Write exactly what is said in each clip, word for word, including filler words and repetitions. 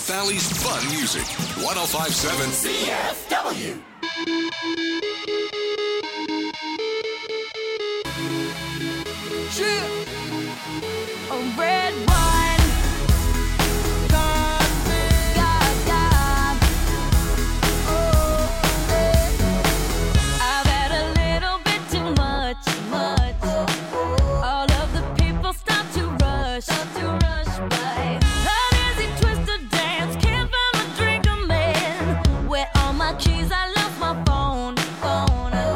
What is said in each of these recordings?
Valley's fun music. one oh five point seven C F W. A red wine. God, God, God. Oh, eh. I've had a little bit too much, much. All of the people start to rush, start to rush by. An easy twisted dance, can't find my drink, I'm in. Where all my keys, I lost my phone, phone.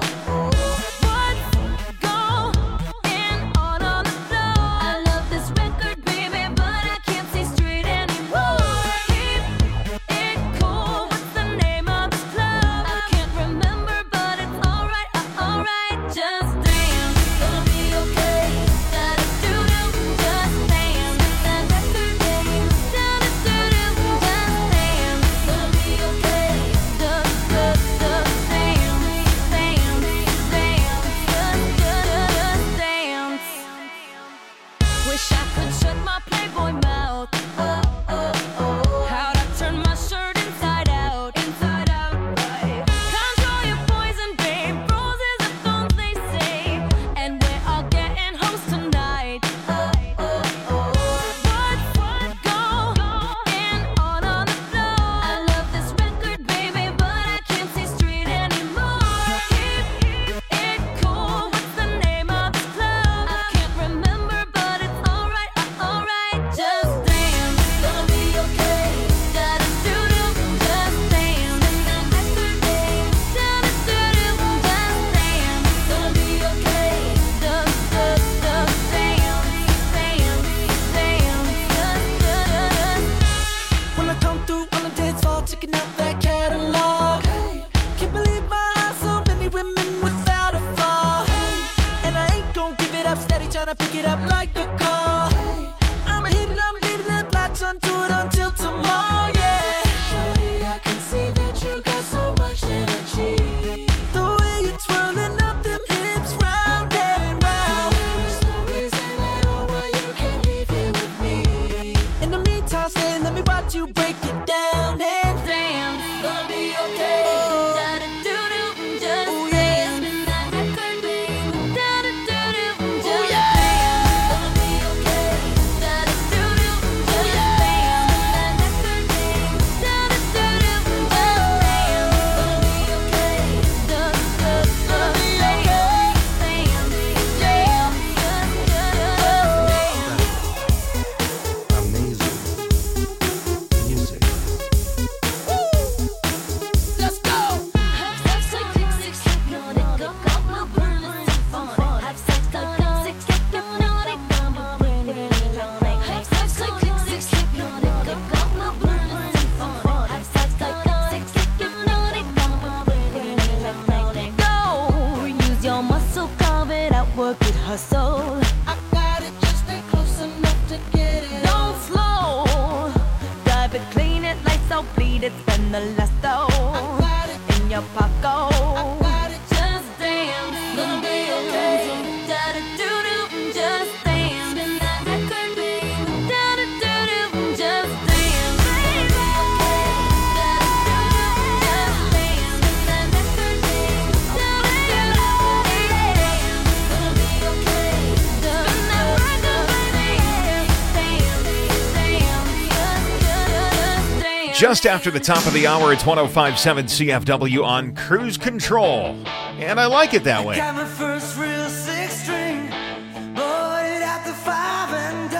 Just after the top of the hour, it's one oh five point seven C F W on Cruise Control. And I like it that way. Got my first real six string, bought it at the five and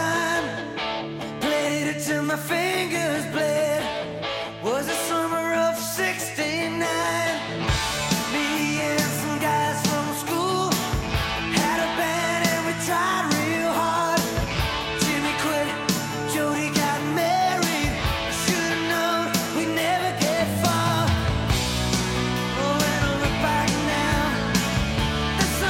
dime, played it till my fingers bled, was the summer of sixty-nine, me and some guys from school, had a band and we tried real hard, Jimmy quit, Jody got married, should've known we'd never get far, oh and I look back now, the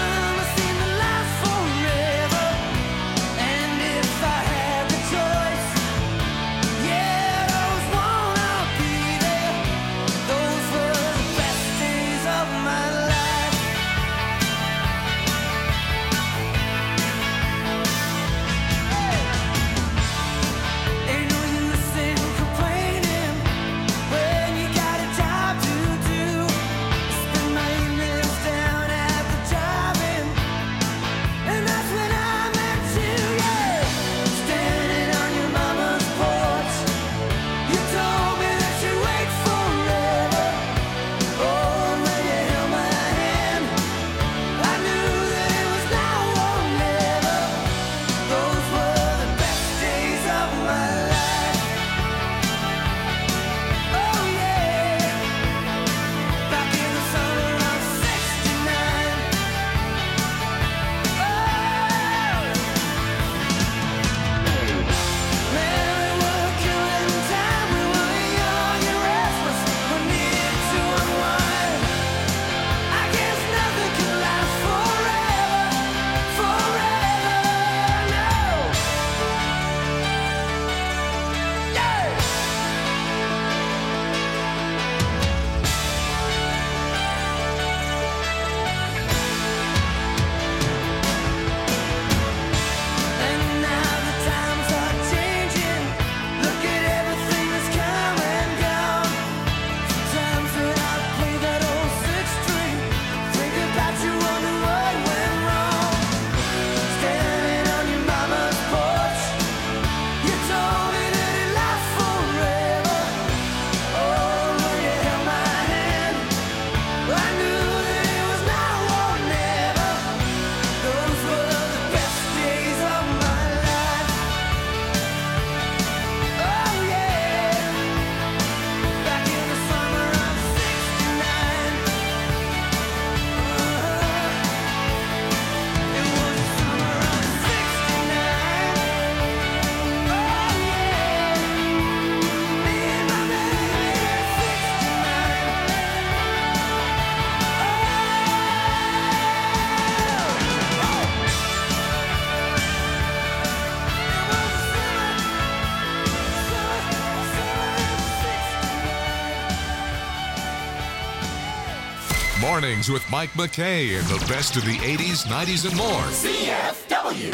Mornings with Mike McKay and the best of the eighties, nineties, and more. C F W.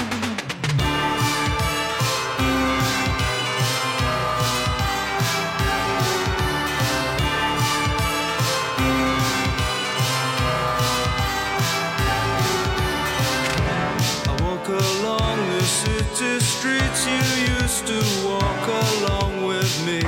I walk along the city streets you used to walk along with me.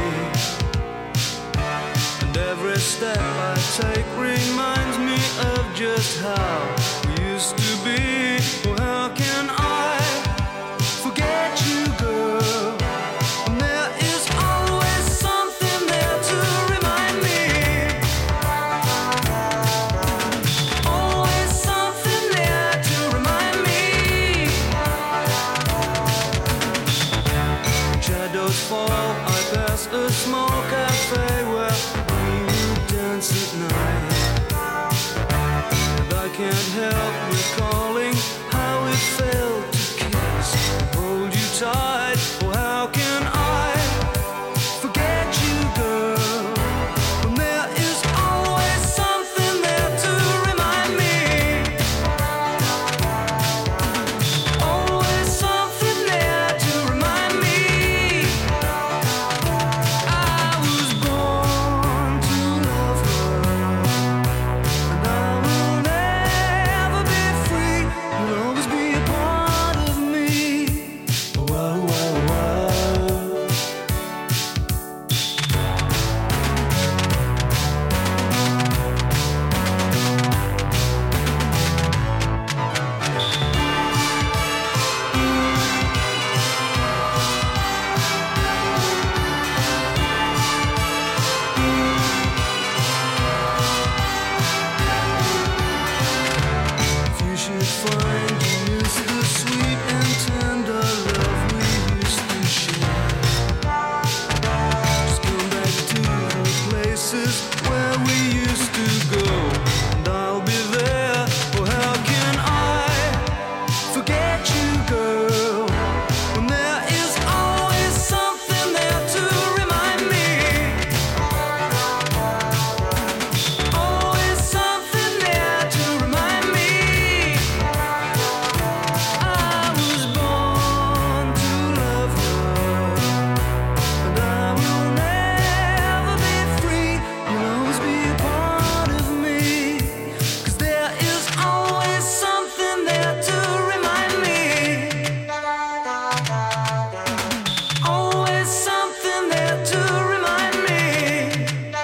And every step I take reminds me of just how we used to be. Well, how can I forget you, girl? And there is always something there to remind me. Always something there to remind me. Shadows fall, I pass a small cafe where dance at night, and I can't help recalling how it felt to kiss and hold you tight. Oh, how can I forget you, girl, when there is always something there to remind me. Always something there to remind me. I was born to love her, and I will never be free. You'll always be a part of me. Whoa, whoa, whoa. You should find you miss the sweet and tender love we used to share. Just come back to the places where we used to go, and I'll be there. Oh, how can I forget you, girl, when there is always something there to remind me. Always something there to remind me. I was born to love her, and I will never be free. You'll always be a part of me, 'cause there is always something there to remind me. Always something there to remind me.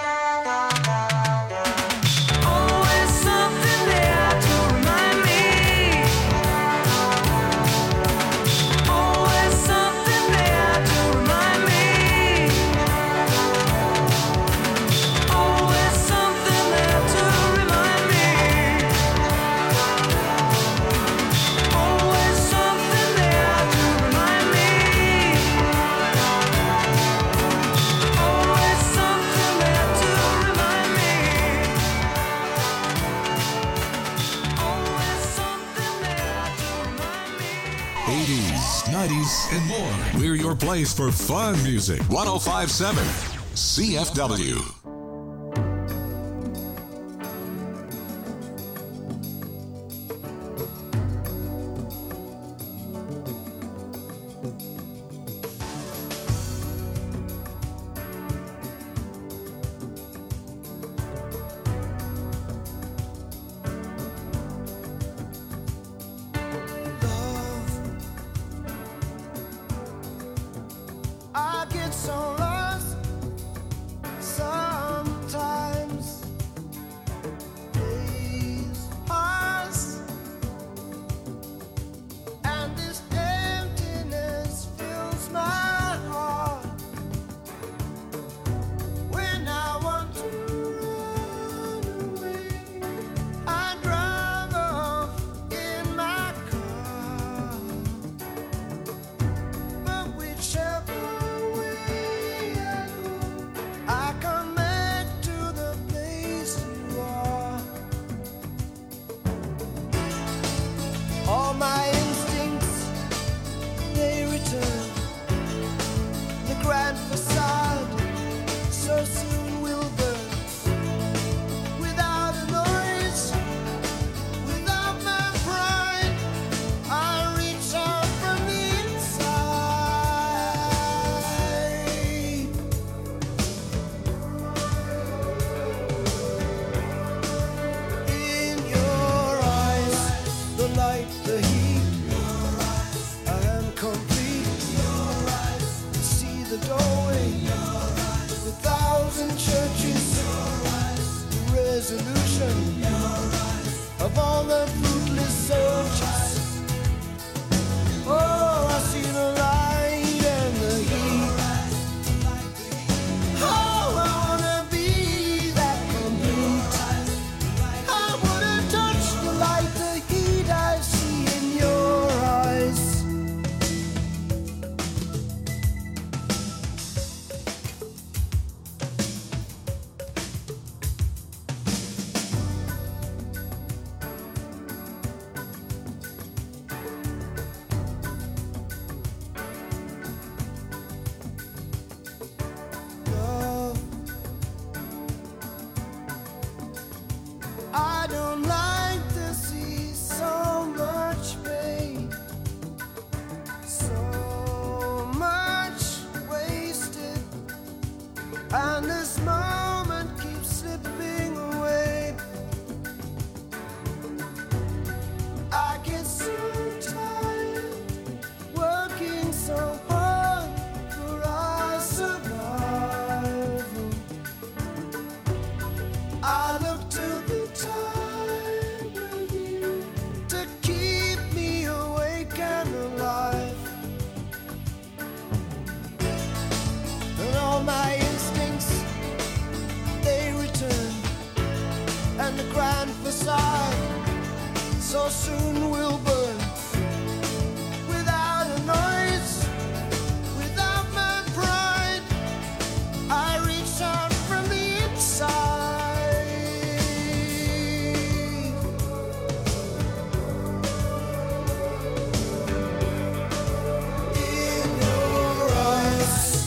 Always something there to remind me. Always something there to remind me. Always something there to remind me. Always something there to remind me. Always something there to remind me. Always something there to remind me. eighties, nineties, and more. We're your place for fun music. one oh five point seven C F W. I get so lost, so Now my instincts, they return, and the grand facade so soon will burn. Without a noise, without my pride, I reach out from the inside. In your eyes,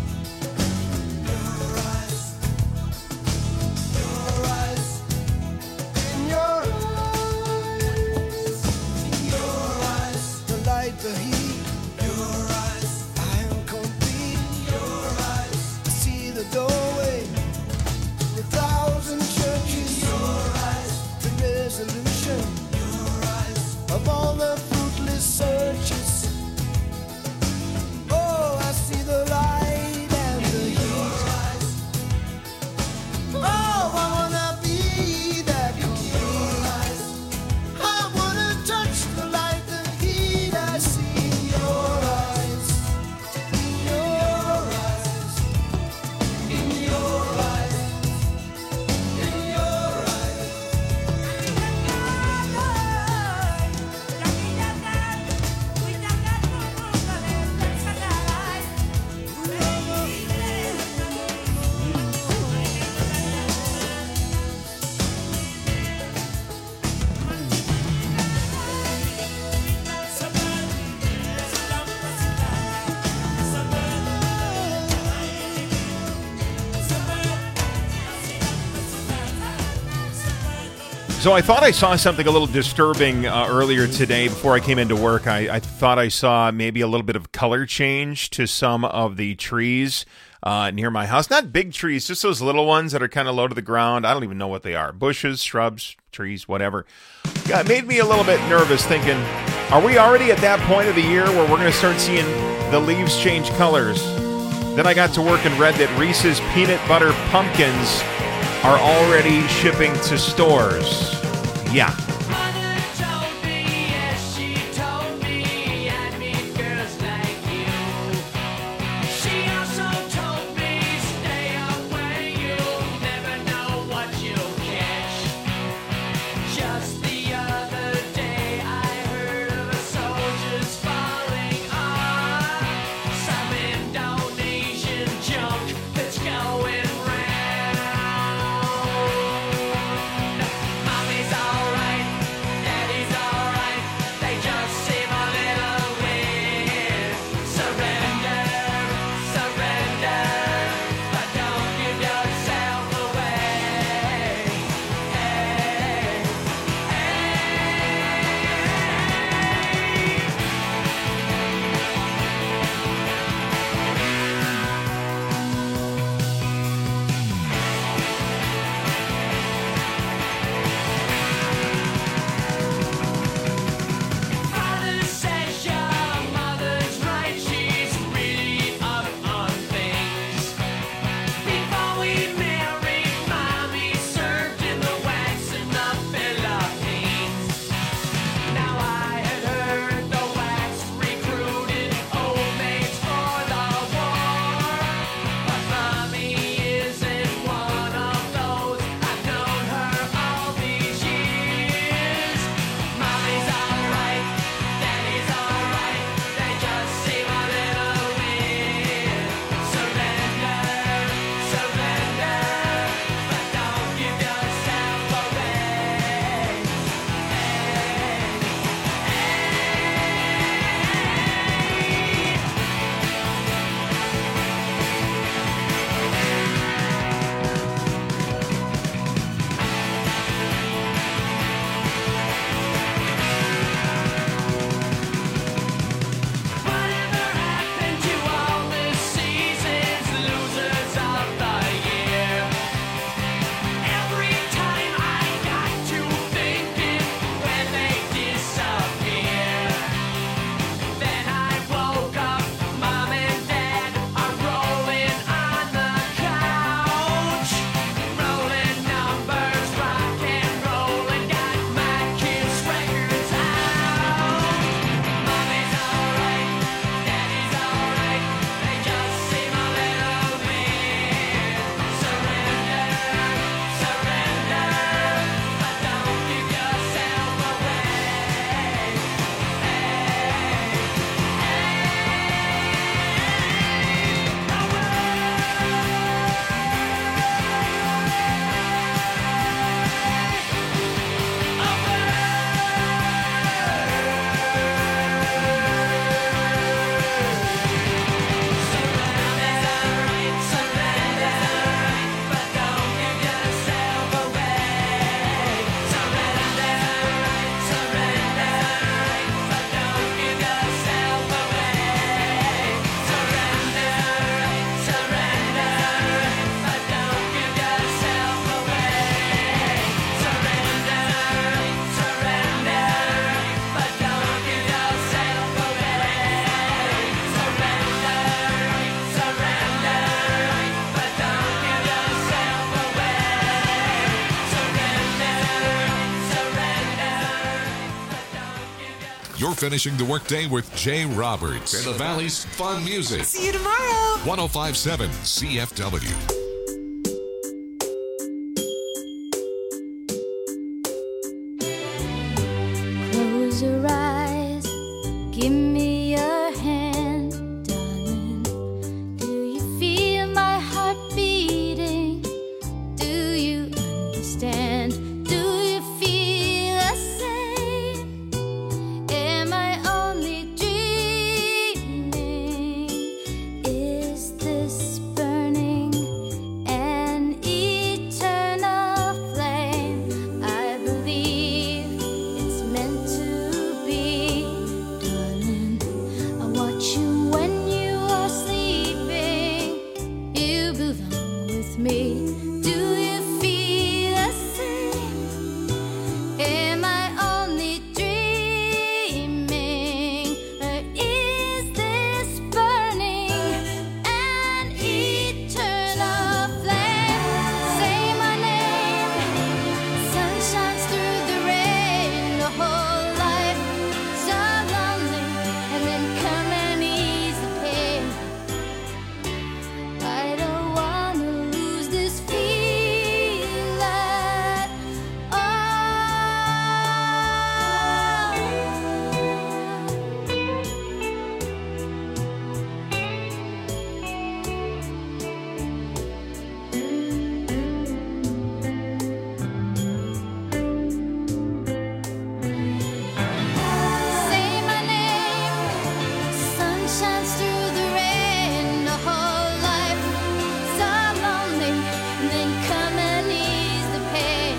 your eyes, your eyes, in your eyes, in your eyes, the light, the heat, your eyes, I am complete. Your eyes, I see the doorway, the thousand churches. Your eyes, the resolution. Your eyes, of all the fruitless searches. Oh, I see the light and the heat. Oh, I wanna be that complete. I wanna touch the light, the heat. I see in your eyes, in your eyes, in your eyes, in your eyes. So I thought I saw something a little disturbing uh, earlier today before I came into work. I, I thought I saw maybe a little bit of color change to some of the trees uh, near my house. Not big trees, just those little ones that are kind of low to the ground. I don't even know what they are. Bushes, shrubs, trees, whatever. Yeah, it made me a little bit nervous thinking, are we already at that point of the year where we're going to start seeing the leaves change colors? Then I got to work and read that Reese's Peanut Butter Pumpkins are already shipping to stores. Yeah. Mother told me, yes, she told me, I meet girls like you. She also told me, stay away, you'll never know what you'll catch. Just the other day, I heard of a soldier's falling on some Indonesian junk that's going round. Mommy's alright, finishing the workday with Jay Roberts and the Valley's fun music. See you tomorrow. one oh five point seven C F W. Close your eyes, give me your hand, darling. Do you feel my heart beating? Do you understand? Do you feel the same? Am I only dreaming? Is this burning an eternal flame? I believe it's meant to be, darling. I watch you when you are sleeping. You belong with me. Do you feel the same? Am I only dreaming? Or is this burning an eternal flame? Say my name. Sun shines through the rain. The whole life so lonely, and then come and ease the pain. I don't wanna lose this feeling. Oh. Say my name. Sun shines through the rain. The whole life so lonely, and then come and ease the pain.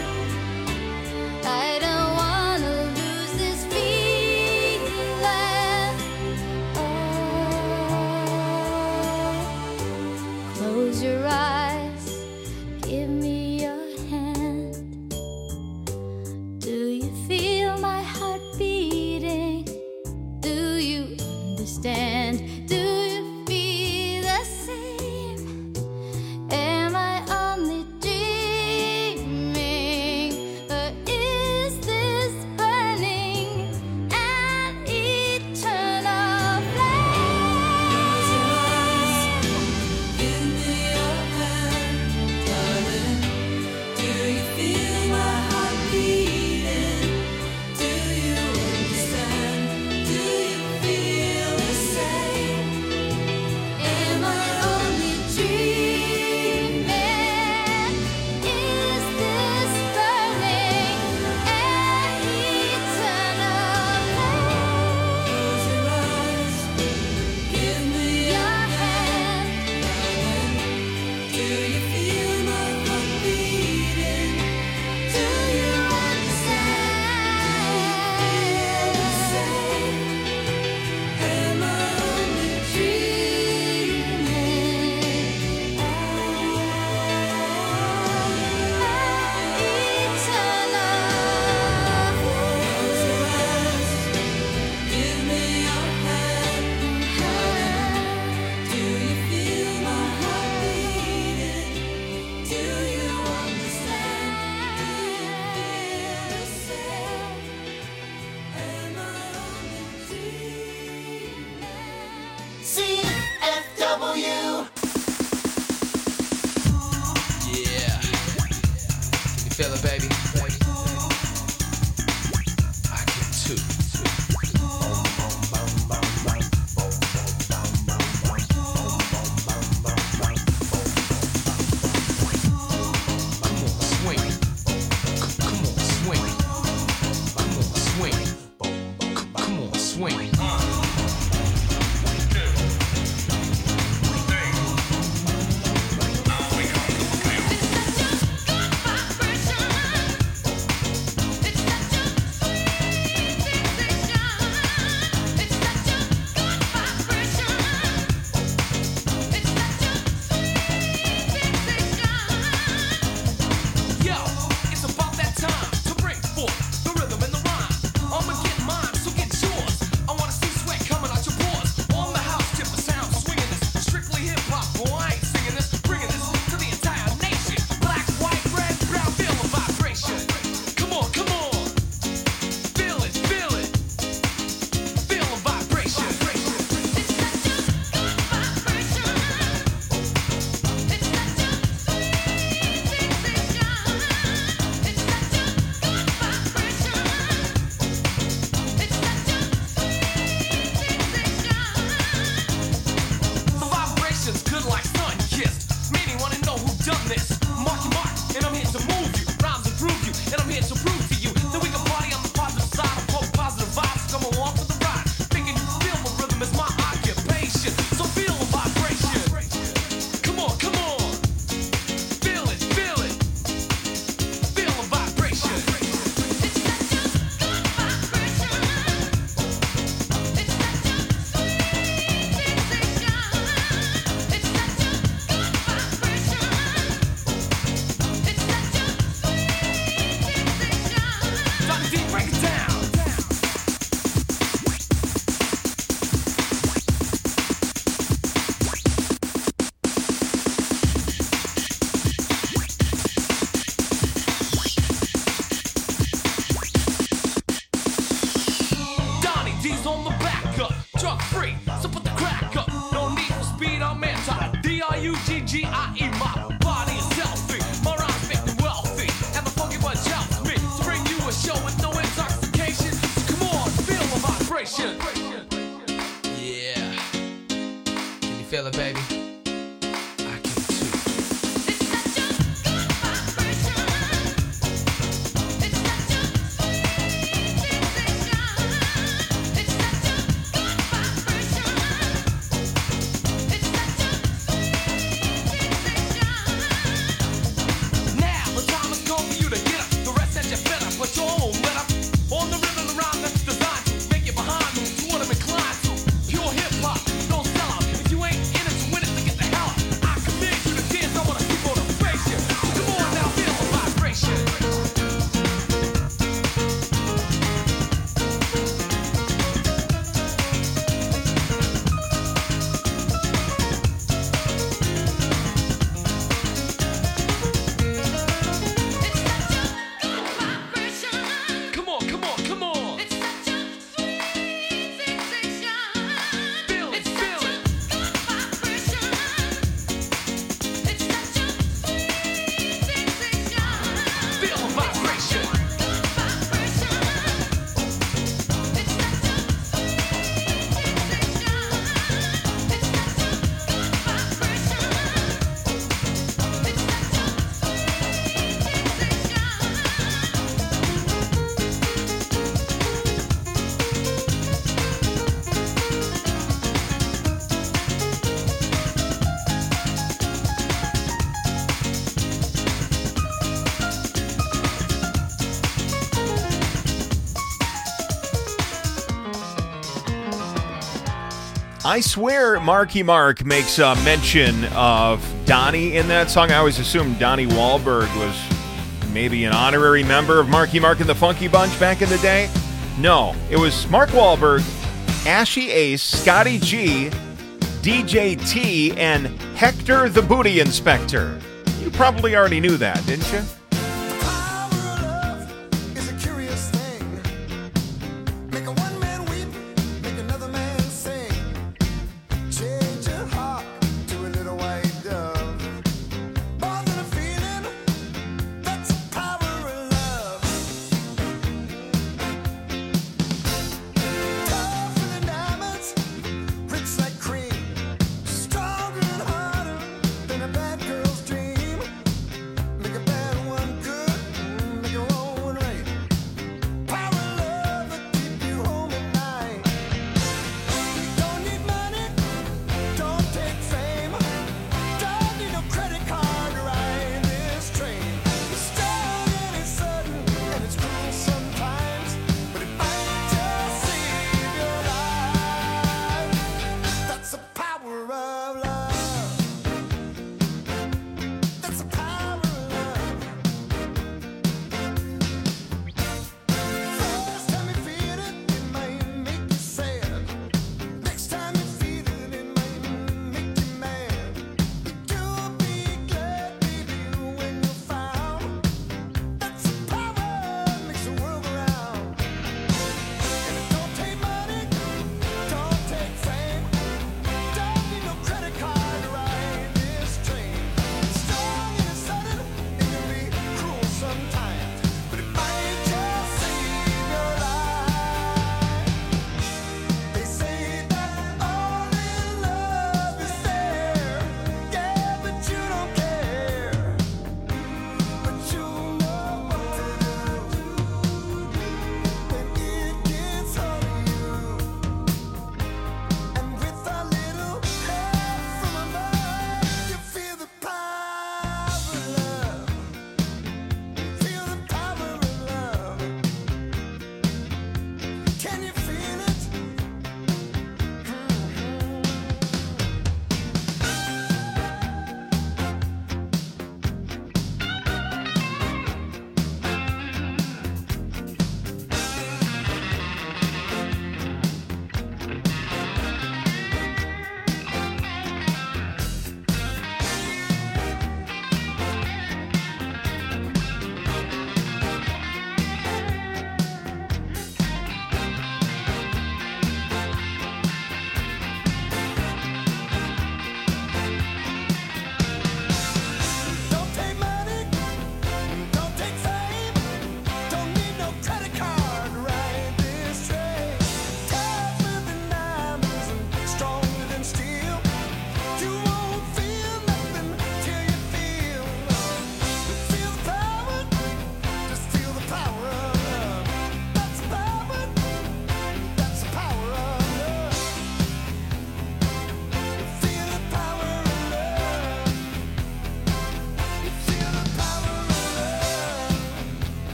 I don't wanna lose this feeling. Oh. Close your eyes, give me your hand. Do you feel my heart beating? Do you understand? Do you feel the same? Am I only dreaming? Or is this burning an eternal flame? Give me your hand, darling. Wait a minute, D R U G G I E, my body is selfie. My rhymes make me wealthy, and the funky bunch helps me to bring you a show with no intoxication. Come on, feel the vibration. Yeah. Can you feel it, baby? I can too. It's such a good vibration. It's such a sweet sensation. It's such a good vibration. It's such a sweet sensation. Now the time has come for you to get up. The rest that you fed up, but you won't let up. On the rhythm around that's designed to make you behind moves. You want to incline to pure hip hop. Don't sell out. If you ain't in it to win it, then get the hell out. I command you to dance. I want to see motivation. Come on now, feel the vibration. It's such a good vibration. Come on, come on, come on. It's such a sweet sensation. Feel it, It's feel such it. a good vibration. It's such a sweet sensation. Feel the vibration. Good vibration. It's such a sweet sensation. It's such a good vibration. It's such a sweet sensation. I swear Marky Mark makes a mention of Donnie in that song. I always assumed Donnie Wahlberg was maybe an honorary member of Marky Mark and the Funky Bunch back in the day. No, it was Mark Wahlberg, Ashy Ace, Scotty G, D J T, and Hector the Booty Inspector. You probably already knew that, didn't you? Power of love is a curious thing. Make a one man weep, make another man sing. Change your heart to a little white dove. More than a feeling, that's the power of love. Tougher than diamonds, rich like cream, stronger and harder than a bad girl's dream. Make a bad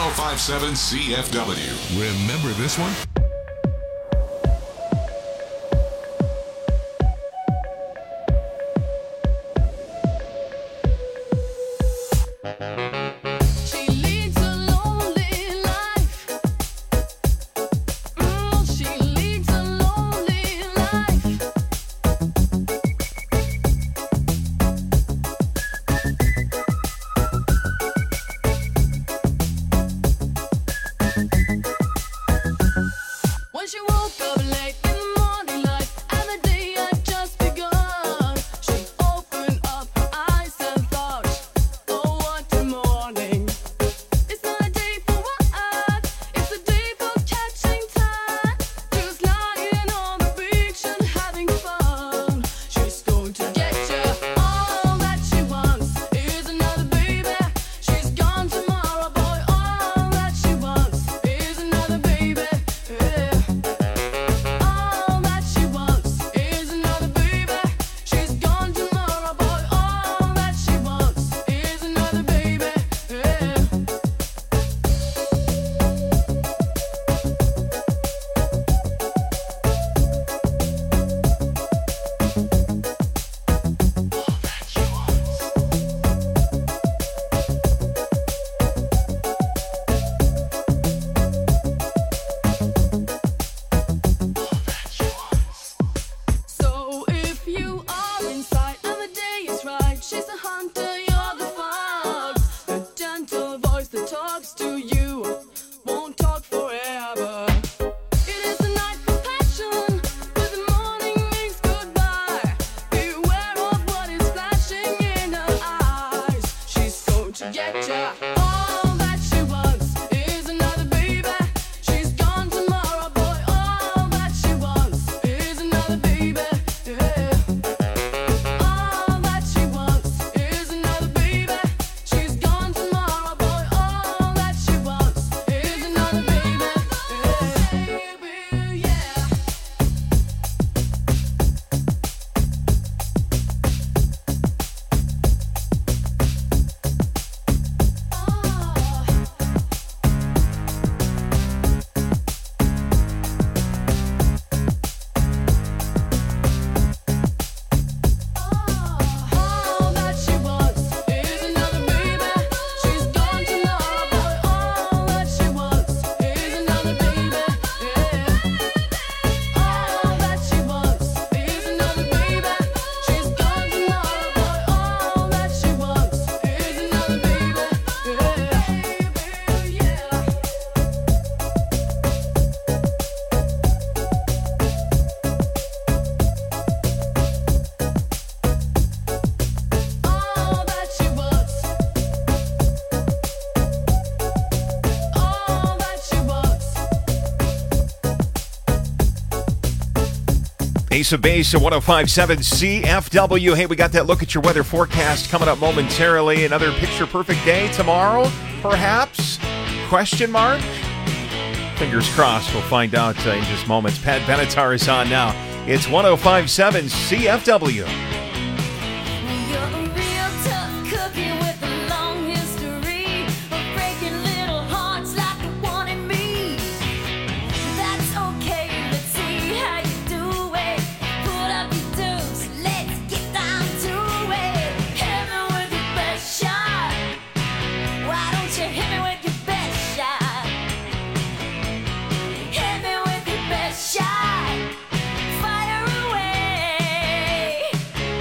oh five point seven C F W. Remember this one? She leads a lonely life. Mm, she leads a lonely life. When she woke up late in the morning light and the day had just begun, she opened up her eyes and thought, oh, what a morning. It's not a day for what? It's a day for catching time. Just lying on the beach and having fun. She's going to get you. All that she wants is another baby. She's gone tomorrow, boy. All that she wants is another baby. Yeah. All that she wants is another baby. She's gone tomorrow, boy. All that she wants is another baby. Yeah. So if you are inside and the day is right, she's the hunter, you're the fox. The gentle voice that talks to you won't talk forever. It is the night for passion, but the morning means goodbye. Beware of what is flashing in her eyes. She's going to get ya. All that she wants is another baby. She's gone tomorrow, boy. All that she wants is another baby. Yeah. All that she wants is another baby. She's gone tomorrow, boy. All that she wants is another baby. Yeah. Baby, yeah. All that she wants is another baby. She's gone tomorrow, boy. All that she wants is another baby. Yeah. All that she wants is another baby. She's gone tomorrow, boy. All that she wants is another baby. Yeah. Yeah. All that she wants. All that she wants. Ace of Base at one oh five point seven C F W. Hey, we got that look at your weather forecast coming up momentarily. Another picture-perfect day tomorrow, perhaps? Question mark? Fingers crossed. We'll find out uh, in just moments. Pat Benatar is on now. It's one oh five point seven C F W. You're a real tough cookie with a long history of breaking little hearts like the one in me. That's okay, let's see how you do it. Put up your dues, let's get down to it. Hit me with your best shot. Why don't you hit me with your best shot? Hit me with your best shot. Fire away.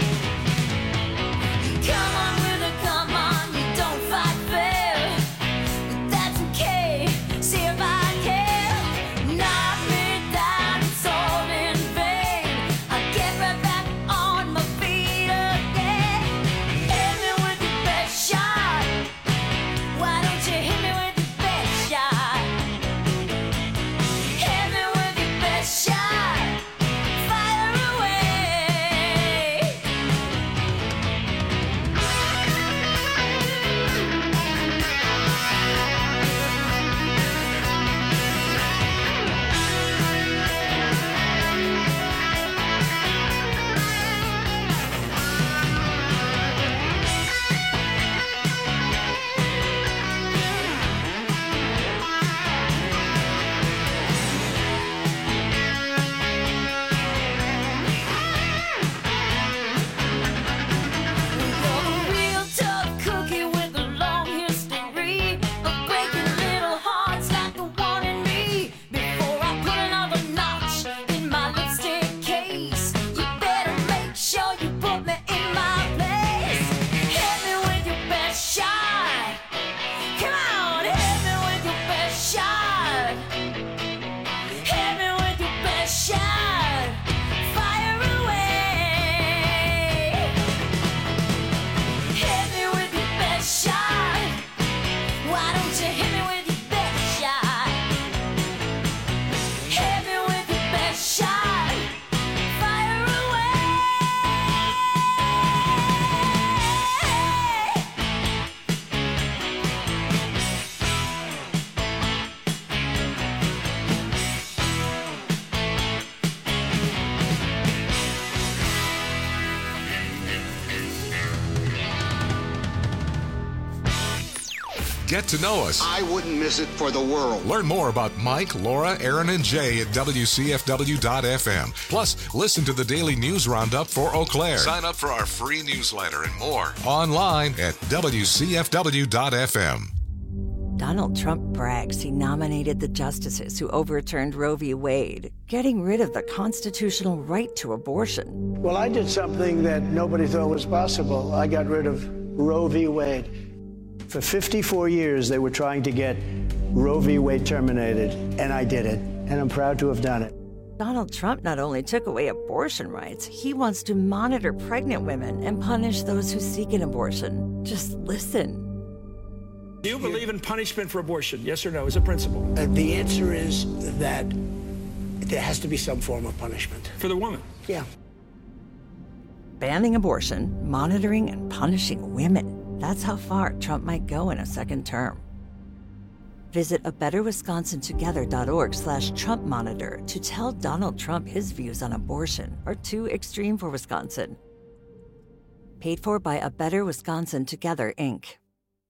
Get to know us. I wouldn't miss it for the world. Learn more about Mike, Laura, Aaron, and Jay at W C F W dot F M. Plus, listen to the daily news roundup for Eau Claire. Sign up for our free newsletter and more online at W C F W dot F M. Donald Trump brags he nominated the justices who overturned Roe v. Wade, getting rid of the constitutional right to abortion. Well, I did something that nobody thought was possible. I got rid of Roe v. Wade. For fifty-four years, they were trying to get Roe v. Wade terminated, and I did it, and I'm proud to have done it. Donald Trump not only took away abortion rights, he wants to monitor pregnant women and punish those who seek an abortion. Just listen. Do you believe in punishment for abortion? Yes or no, as a principle? Uh, the answer is that there has to be some form of punishment. For the woman? Yeah. Banning abortion, monitoring and punishing women. That's how far Trump might go in a second term. Visit a better wisconsin together dot org slash Trump monitor to tell Donald Trump his views on abortion are too extreme for Wisconsin. Paid for by A Better Wisconsin Together, Incorporated.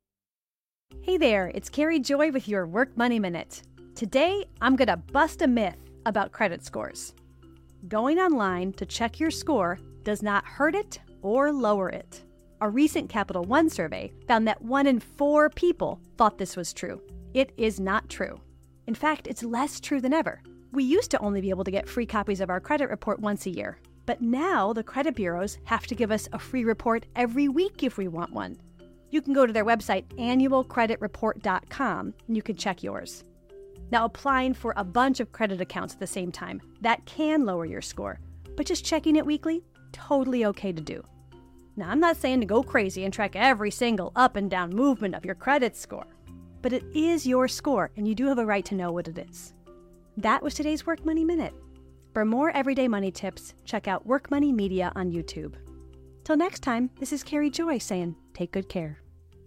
Hey there, it's Carrie Joy with your Work Money Minute. Today, I'm going to bust a myth about credit scores. Going online to check your score does not hurt it or lower it. A recent Capital One survey found that one in four people thought this was true. It is not true. In fact, it's less true than ever. We used to only be able to get free copies of our credit report once a year, but now the credit bureaus have to give us a free report every week if we want one. You can go to their website, annual credit report dot com, and you can check yours. Now, applying for a bunch of credit accounts at the same time, that can lower your score, but just checking it weekly, totally okay to do. Now, I'm not saying to go crazy and track every single up and down movement of your credit score, but it is your score, and you do have a right to know what it is. That was today's Work Money Minute. For more everyday money tips, check out Work Money Media on YouTube. Till next time, this is Carrie Joy saying, take good care.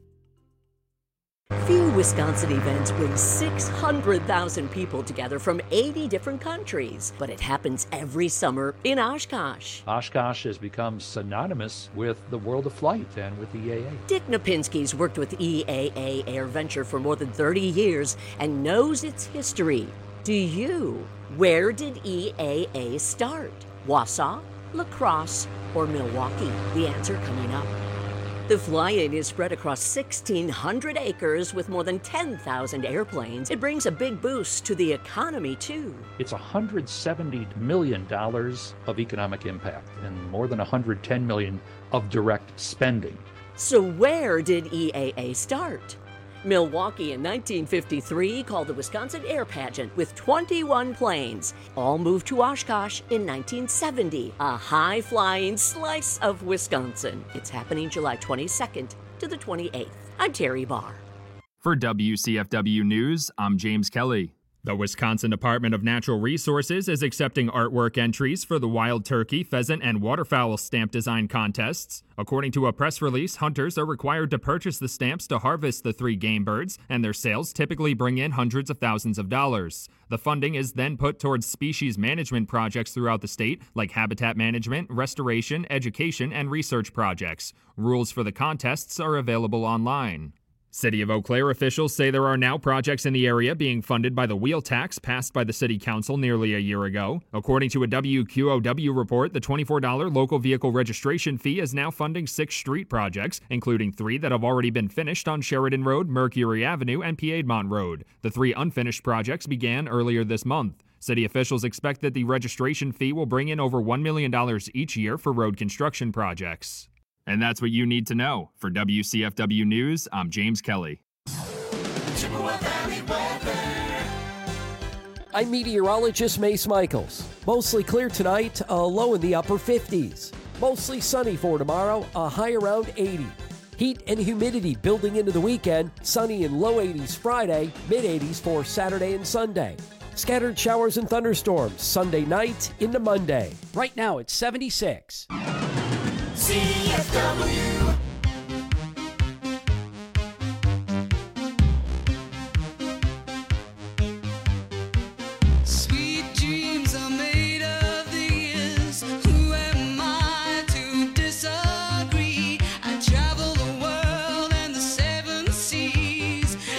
Few Wisconsin events bring six hundred thousand people together from eighty different countries, but it happens every summer in Oshkosh. Oshkosh has become synonymous with the world of flight and with E A A. Dick Napinski's worked with E A A Air Venture for more than thirty years and knows its history. Do you? Where did E A A start? Wausau, La Crosse, or Milwaukee? The answer coming up. The fly-in is spread across sixteen hundred acres with more than ten thousand airplanes. It brings a big boost to the economy, too. It's one hundred seventy million dollars of economic impact and more than one hundred ten million dollars of direct spending. So where did E A A start? Milwaukee in nineteen fifty-three called the Wisconsin Air Pageant with twenty-one planes. All moved to Oshkosh in nineteen seventy, a high-flying slice of Wisconsin. It's happening July twenty-second to the twenty-eighth. I'm Terry Barr. For W C F W News, I'm James Kelly. The Wisconsin Department of Natural Resources is accepting artwork entries for the wild turkey, pheasant, and waterfowl stamp design contests. According to a press release, hunters are required to purchase the stamps to harvest the three game birds, and their sales typically bring in hundreds of thousands of dollars. The funding is then put towards species management projects throughout the state, like habitat management, restoration, education, and research projects. Rules for the contests are available online. City of Eau Claire officials say there are now projects in the area being funded by the wheel tax passed by the City Council nearly a year ago. According to a W Q O W report, the twenty-four dollars local vehicle registration fee is now funding six street projects, including three that have already been finished on Sheridan Road, Mercury Avenue, and Piedmont Road. The three unfinished projects began earlier this month. City officials expect that the registration fee will bring in over one million dollars each year for road construction projects. And that's what you need to know. For W C F W News, I'm James Kelly. I'm meteorologist Mace Michaels. Mostly clear tonight, a low in the upper fifties. Mostly sunny for tomorrow, a high around eighty. Heat and humidity building into the weekend, sunny and low eighties Friday, mid eighties for Saturday and Sunday. Scattered showers and thunderstorms Sunday night into Monday. Right now it's seventy-six. C F W. Sweet dreams are made of these. Who am I to disagree? I travel the world and the seven seas.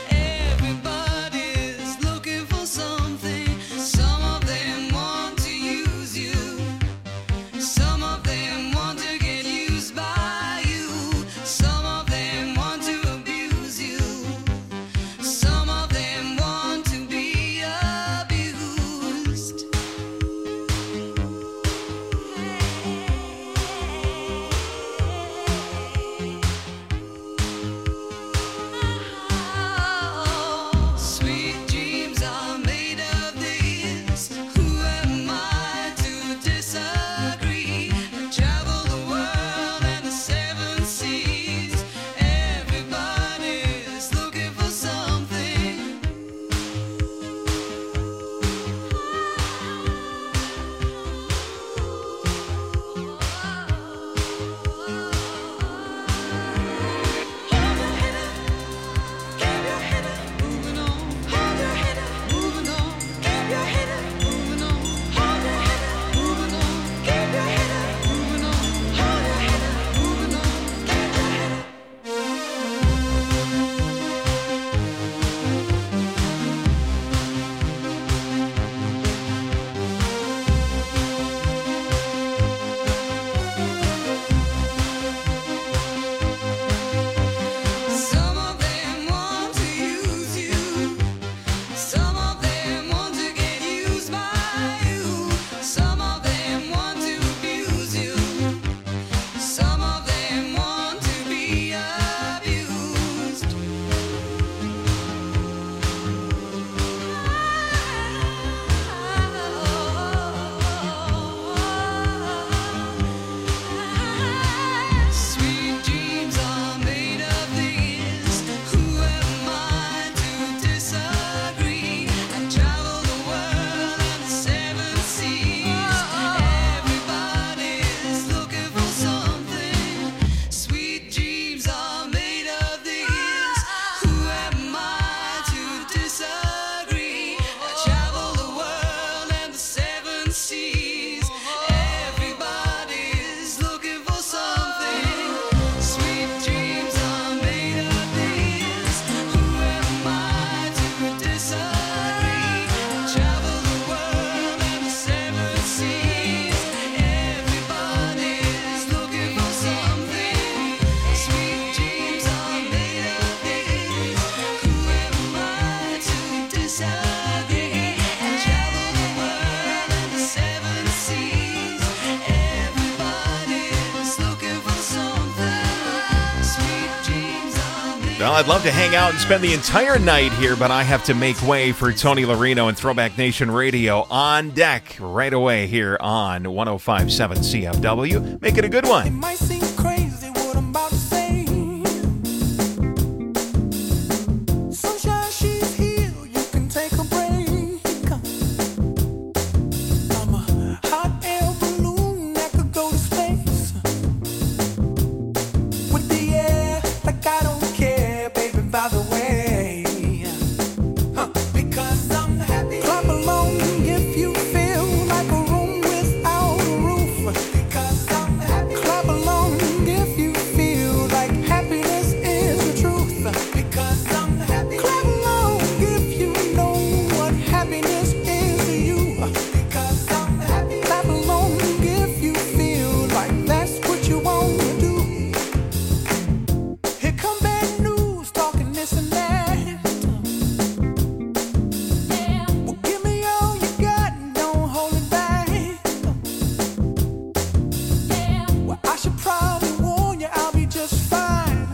Well, I'd love to hang out and spend the entire night here, but I have to make way for Tony Larino and Throwback Nation Radio on deck right away here on one oh five point seven C F W. Make it a good one. Might seem crazy what I'm about to say. Sunshine, she's here. You can take a break. I'm a hot air balloon that could go to space. With the air, like I don't care, baby, by the way. Huh, because I'm happy. Clap along if you feel like a room without a roof. Because I'm happy. Clap along if you feel like happiness is the truth. Because I'm happy. Clap along if you know what happiness is to you. Because I'm happy. Clap along if you feel like that's what you want to do. Here come bad news, talking this and that. Well, give me all you got and don't hold it back. Well, I should probably warn you, I'll be just fine.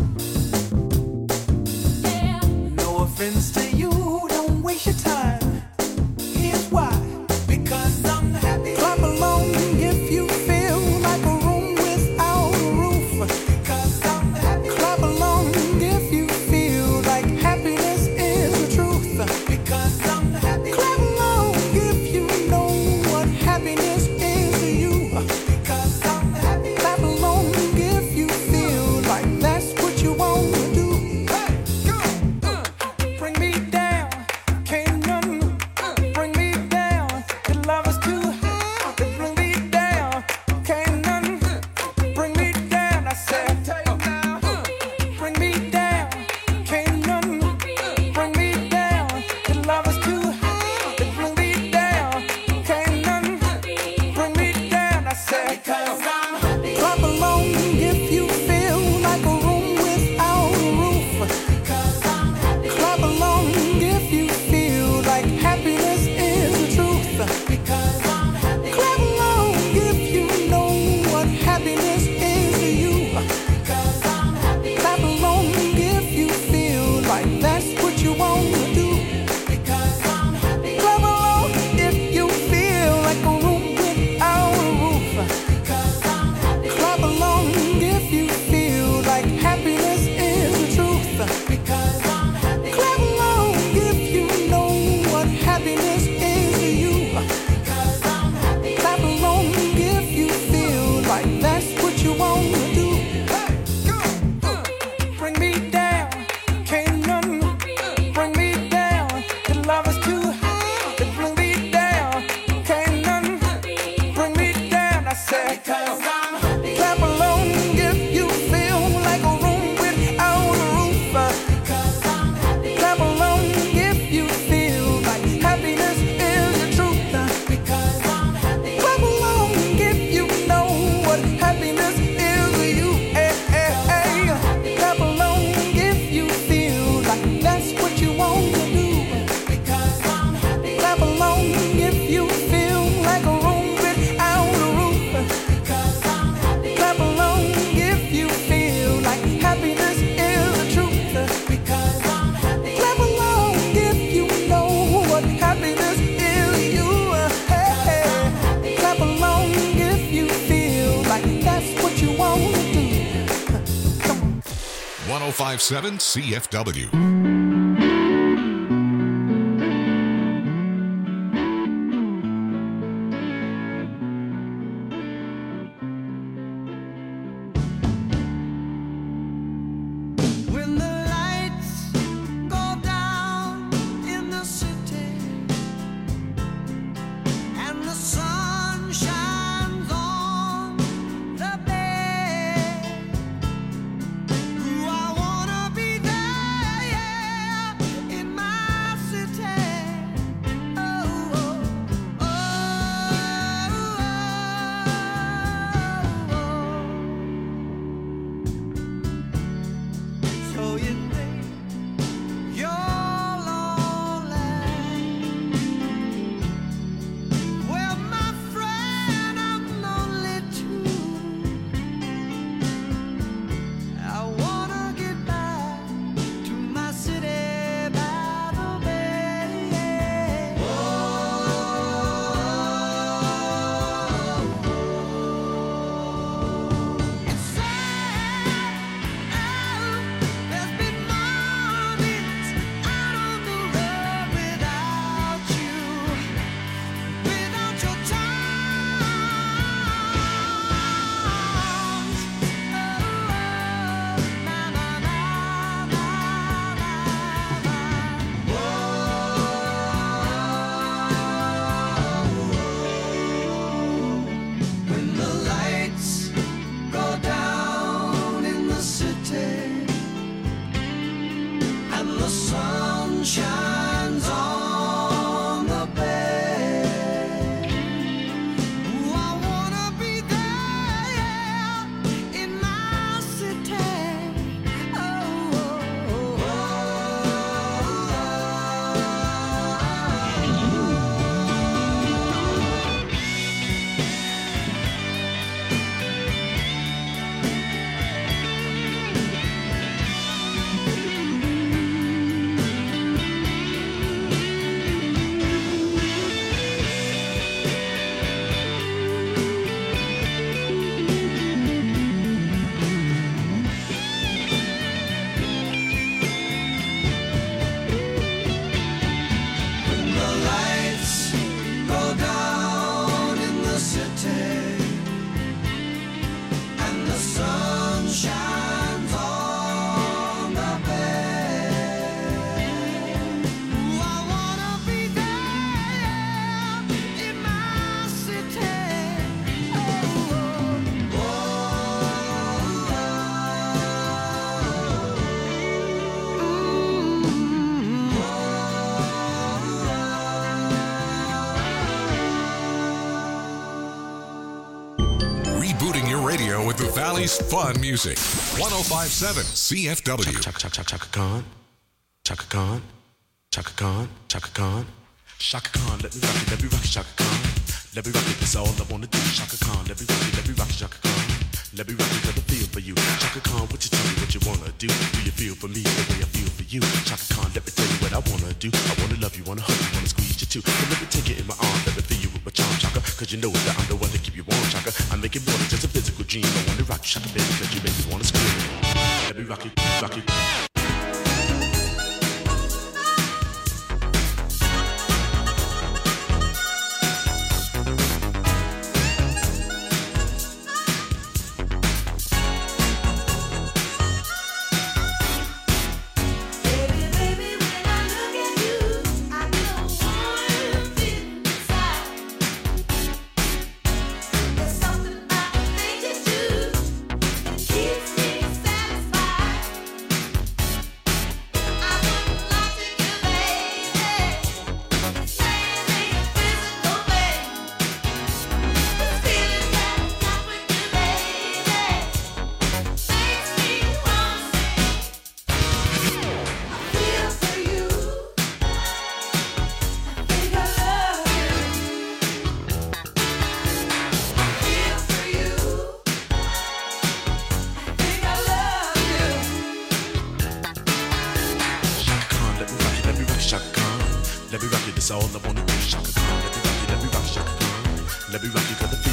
No offense to you, don't waste your time. Here's why. Because I'm happy. Clap along if you feel like a room without a roof. Because I'm happy. Clap along if you feel like happiness is the truth. Because I'm happy. Clap along if you know what happiness is to you. Because I'm happy. Clap along if you feel like that's what you want to do. Hey, go. Uh, bring me down. Can't none bring me down. Your love is too high. Bring me down. Can't none bring me down. I said, bring me down. Can't none bring me down. Your love is too high. Bring me down. Can't none bring me down. I said, clap along if you feel like a room without a roof. Clap along if you feel like happiness is the truth. Clap along if you know what happiness is to you. Clap along if you feel like that's what you want to do. Clap along if you feel like a room without a roof. Clap along if you feel like happiness is the truth. Clap along if you know what happiness is to you. Clap along if you feel like that's what you want to do. Bring me down, can't none bring me down. Your love is too high, bring me down, can't none bring me down. I said, clap along if you feel like a room without a roof. Clap along if you feel like happiness is the truth. Clap along if you know what happiness is to you. Eh, eh, eh. Clap along if you feel like that's what you want to do. Clap along if you feel like a room without a roof. Clap along if you feel like happiness is the truth. Clap along if you know what happiness is to you. Hey, hey. Clap along if you feel like that's what you want to do. one oh five point seven C F W. When the lights go down in the city and the sun shines on the bay, ooh, I wanna be there, yeah. radio with the Valley's fun music. one oh five point seven C F W. Chaka, chaka, chaka, chaka Khan. Chaka Khan. Chaka Khan. Chaka Khan. Chaka Khan, let me rock it, let me rock it, Chaka Khan. Let me rock it, that's all I wanna do. Chaka Khan, let me rock it, let me rock it, Chaka Khan. Let me rock it, cause I feel for you. Chaka Khan, what you tell me what you wanna do? Do you feel for me the way I feel for you? Chaka Khan, let me tell you what I wanna do. I wanna love you, wanna hug you, wanna squeeze you too. So let me take it in my arms, let me feel you with my charm, Chaka. Cause you know that I'm the one to keep you warm, Chaka. I make it more than just a physical dream. I wanna rock you, Chaka, baby, cause you make me wanna scream. Let me rock it, rock it. That's all I wanna do, Chaka Khan. Let me rock you, let me rock you, Chaka Khan. Let me rock you, cause the